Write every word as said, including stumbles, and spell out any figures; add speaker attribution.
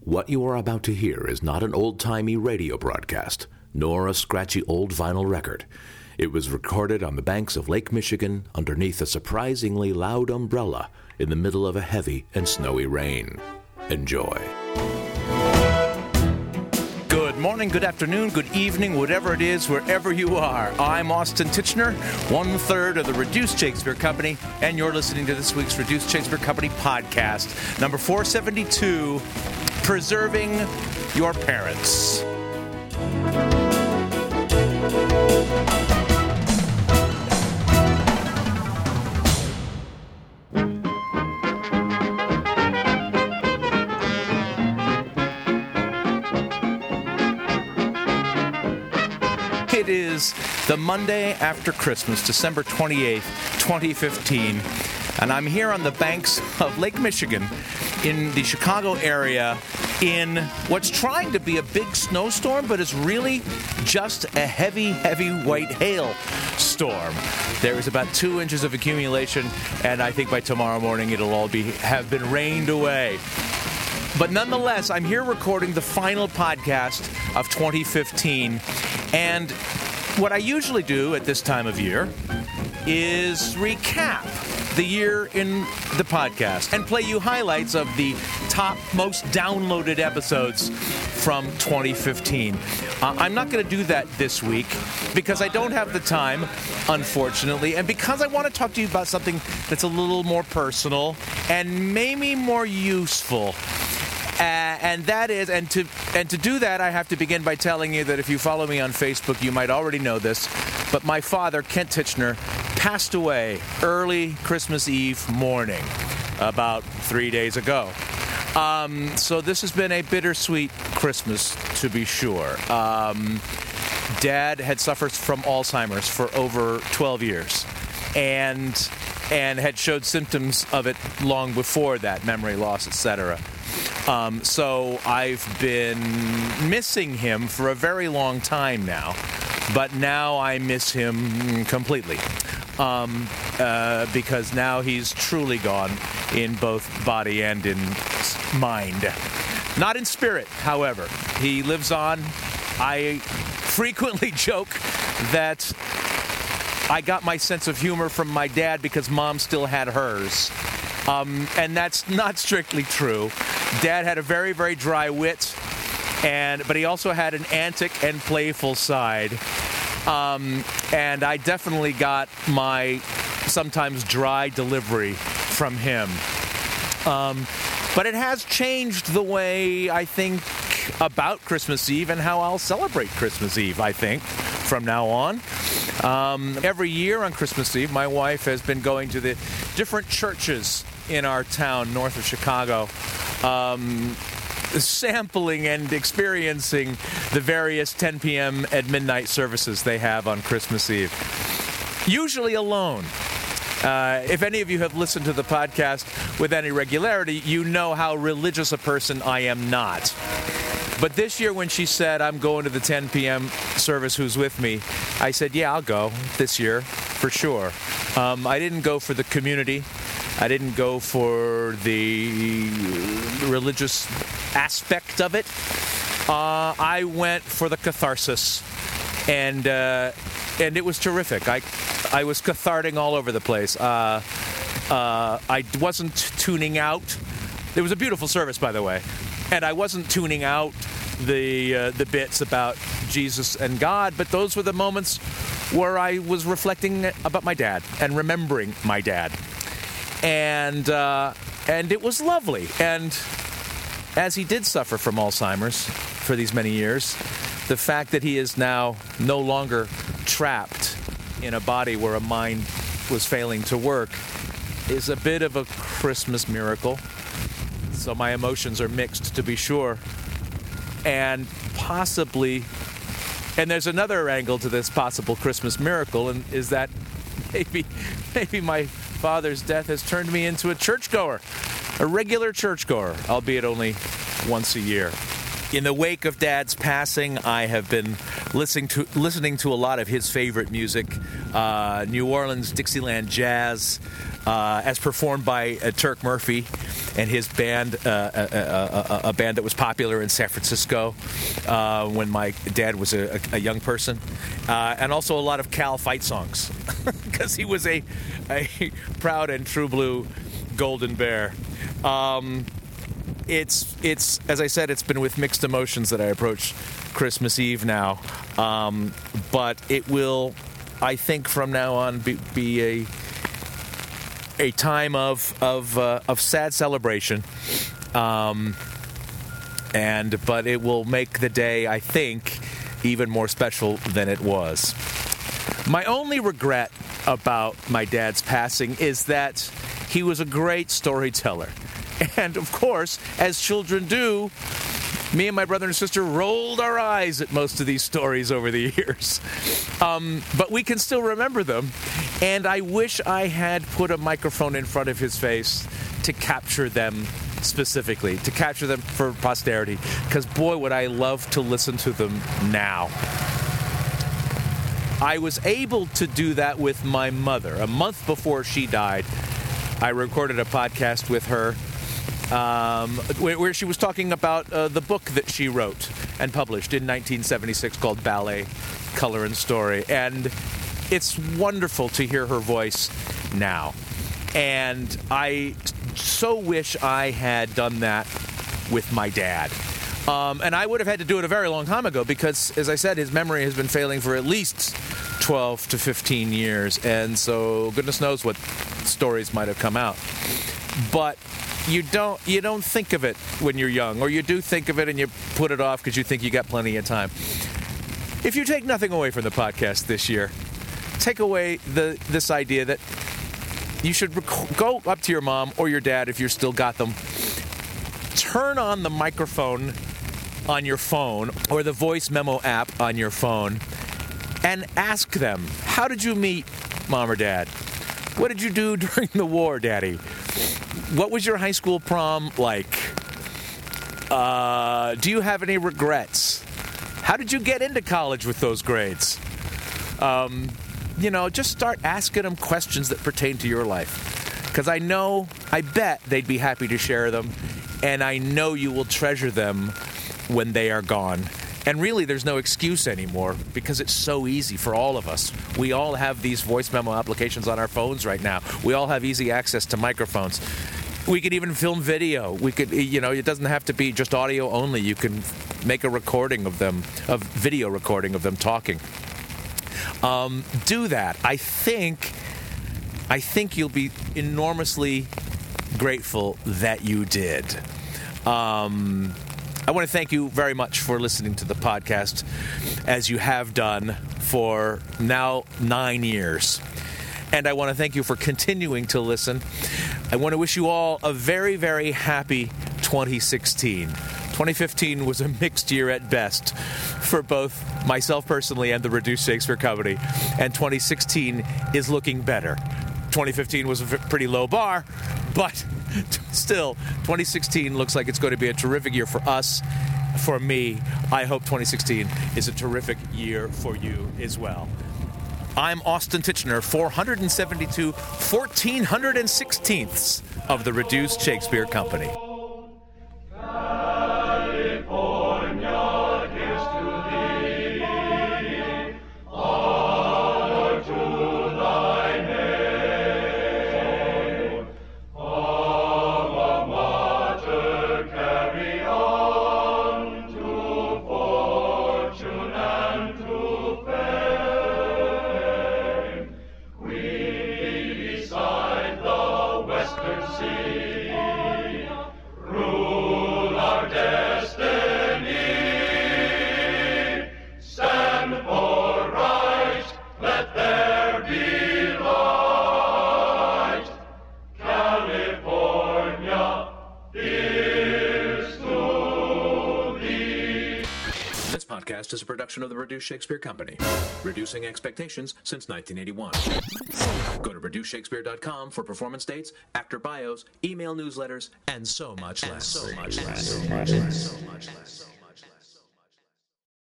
Speaker 1: What you are about to hear is not an old-timey radio broadcast, nor a scratchy old vinyl record. It was recorded on the banks of Lake Michigan underneath a surprisingly loud umbrella in the middle of a heavy and snowy rain. Enjoy.
Speaker 2: Good morning, good afternoon, good evening, whatever it is, wherever you are. I'm Austin Tichenor, one-third of the Reduced Shakespeare Company, and you're listening to this week's Reduced Shakespeare Company podcast, number four seventy-two, Preserving Your Parents. It is the Monday after Christmas, December twenty-eighth, twenty fifteen, and I'm here on the banks of Lake Michigan in the Chicago area in what's trying to be a big snowstorm, but is really just a heavy, heavy white hail storm. There is about two inches of accumulation, and I think by tomorrow morning it'll all be have been rained away. But nonetheless, I'm here recording the final podcast of twenty fifteen, and what I usually do at this time of year is recap the year in the podcast and play you highlights of the top most downloaded episodes from twenty fifteen. Uh, I'm not going to do that this week because I don't have the time, unfortunately, and because I want to talk to you about something that's a little more personal and maybe more useful. Uh, and that is, and to and to do that, I have to begin by telling you that if you follow me on Facebook, you might already know this, but my father, Kent Tichenor, passed away early Christmas Eve morning, about three days ago. Um, so this has been a bittersweet Christmas, to be sure. Um, Dad had suffered from Alzheimer's for over twelve years, and and had showed symptoms of it long before that, memory loss, et cetera. Um, so I've been missing him for a very long time now, but now I miss him completely um, uh, because now he's truly gone in both body and in mind. Not in spirit, however. He lives on. I frequently joke that I got my sense of humor from my dad because Mom still had hers. Um, and that's not strictly true. Dad had a very, very dry wit, and but he also had an antic and playful side. Um, and I definitely got my sometimes dry delivery from him. Um, but it has changed the way I think about Christmas Eve and how I'll celebrate Christmas Eve, I think, from now on. Um, every year on Christmas Eve, my wife has been going to the different churches in our town north of Chicago, um, sampling and experiencing the various ten p.m. at midnight services they have on Christmas Eve. Usually alone. Uh, if any of you have listened to the podcast with any regularity, you know how religious a person I am not. But this year when she said, I'm going to the ten p.m. service, who's with me? I said, yeah, I'll go this year, for sure. Um, I didn't go for the community. I didn't go for the religious aspect of it. Uh, I went for the catharsis, and uh, and it was terrific. I I was catharting all over the place. Uh, uh, I wasn't tuning out. It was a beautiful service, by the way, and I wasn't tuning out the uh, the bits about Jesus and God, but those were the moments where I was reflecting about my dad and remembering my dad. And uh, and it was lovely. And as he did suffer from Alzheimer's for these many years, the fact that he is now no longer trapped in a body where a mind was failing to work is a bit of a Christmas miracle. So my emotions are mixed, to be sure. And possibly, and there's another angle to this possible Christmas miracle, and is that maybe maybe my father's death has turned me into a churchgoer, a regular churchgoer, albeit only once a year. In the wake of Dad's passing, I have been listening to listening to a lot of his favorite music, uh, New Orleans Dixieland jazz, uh, as performed by uh, Turk Murphy, and his band, uh, a, a, a, a band that was popular in San Francisco uh, when my dad was a, a young person, uh, and also a lot of Cal fight songs, because he was a, a proud and true blue Golden Bear. Um, it's it's as I said, it's been with mixed emotions that I approach Christmas Eve now, um, but it will, I think, from now on be, be a a time of of uh, of sad celebration, um, and but it will make the day, I think, even more special than it was. My only regret about my dad's passing is that he was a great storyteller. And, of course, as children do, me and my brother and sister rolled our eyes at most of these stories over the years. Um, but we can still remember them. And I wish I had put a microphone in front of his face to capture them specifically, to capture them for posterity. Because, boy, would I love to listen to them now. I was able to do that with my mother. A month before she died, I recorded a podcast with her um, where, where she was talking about uh, the book that she wrote and published in nineteen seventy-six called Ballet, Color and Story. And it's wonderful to hear her voice now. And I so wish I had done that with my dad. Um, and I would have had to do it a very long time ago because, as I said, his memory has been failing for at least twelve to fifteen years. And so goodness knows what stories might have come out. But you don't you don't think of it when you're young, or you do think of it and you put it off because you think you got plenty of time. If you take nothing away from the podcast this year, take away the this idea that you should rec- go up to your mom or your dad if you've still got them. Turn on the microphone on your phone or the voice memo app on your phone and ask them, how did you meet mom or dad? What did you do during the war, Daddy? What was your high school prom like? Uh, do you have any regrets? How did you get into college with those grades? Um, you know, just start asking them questions that pertain to your life. Because I know, I bet they'd be happy to share them. And I know you will treasure them when they are gone. And really, there's no excuse anymore because it's so easy for all of us. We all have these voice memo applications on our phones right now. We all have easy access to microphones. We could even film video. We could, you know, it doesn't have to be just audio only. You can make a recording of them, a video recording of them talking. Um, do that. I think, I think you'll be enormously grateful that you did. Um, I want to thank you very much for listening to the podcast, as you have done for now nine years. And I want to thank you for continuing to listen. I want to wish you all a very, very happy twenty sixteen. twenty fifteen was a mixed year at best for both myself personally and the Reduced Shakespeare Company. And twenty sixteen is looking better. twenty fifteen was a pretty low bar, but still, twenty sixteen looks like it's going to be a terrific year for us, for me. I hope twenty sixteen is a terrific year for you as well. I'm Austin Tichenor, four seventy-two, fourteen sixteenths of the Reduced Shakespeare Company.
Speaker 1: Is a production of the Reduced Shakespeare Company, reducing expectations since nineteen eighty-one. Go to reduce shakespeare dot com for performance dates, actor bios, email newsletters, and so much less. So much less. So much less. So much less.